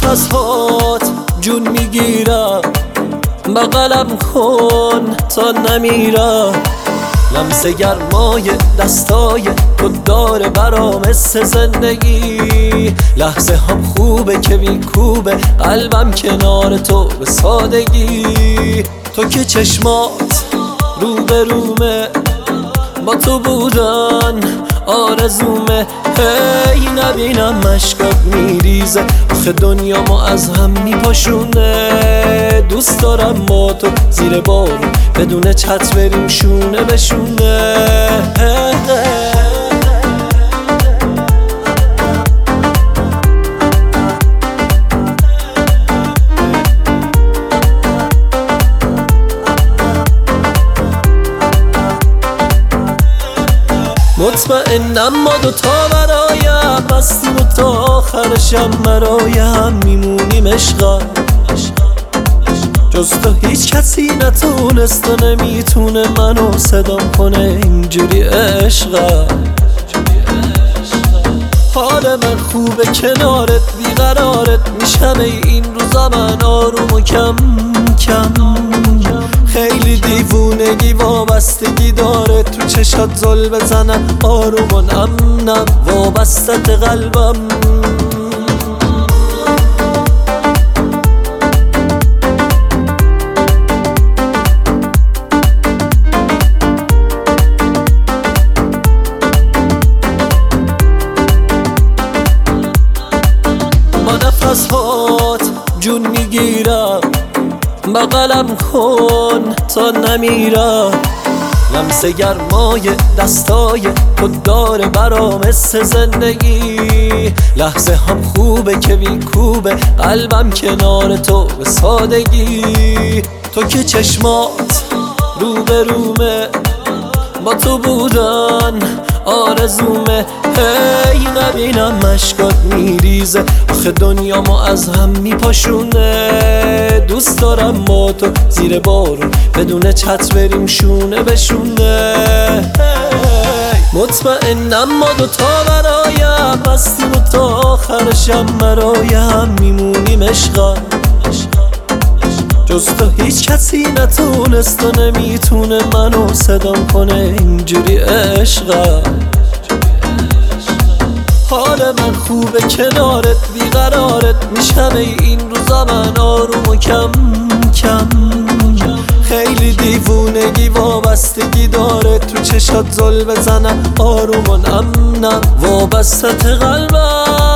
نفسهات جون میگیرم، بغلم کن تا نمیرم. لمس گرمای دستای تو داره برام حس زندگی. لحظه هم خوبه که میکوبه قلبم کنار تو به سادگی. تو که چشمات روبرومه، با تو بودن آرزومه. هی نبینم مشکات میریزه، آخه دنیامو از هم میپاشونه. دوست دارم با تو زیر بارون بدون چت بریم شونه به شونه. مطمئنم ما دوتا برایم بستیم و تا آخرشم برایم میمونیم عشقا. جز تو هیچ کسی نتونست و نمیتونه منو صدام کنه اینجوری عشقا. حال من خوبه کنارت، بیقرارت میشم این روزا من آروم و کم کم. خیلی دیوونگی وابستگی داره، تو چشات زل بزنم آروم و نم نم وابستت قلبم. با نفسهات جون میگیرم، بغلم کن تا نمیرم. لمس گرمای دستای تو داره برام حس زندگی. لحظه هم خوبه که میکوبه قلبم کنار تو به سادگی. تو که چشمات روبرومه، با تو بودن آرزومه. هی نبینم مشکات میریزه، آخه دنیامو از هم میپاشونه. دوست دارم با تو زیر بارون بدون چت بریم شونه به شونه. مطمئنم ما دوتا برایم بستیم و تا آخرشم برایم میمونیم عشقا. جز تو هیچ کسی نتونست و نمیتونه منو صدام کنه اینجوری عشقا. حال من خوبه کنارت، بیقرارت میشم این روزا من آروم و کم کم. خیلی دیوونگی وابستگی داره، تو چشات زل بزنم آروم و نم نم وابستت قلبم.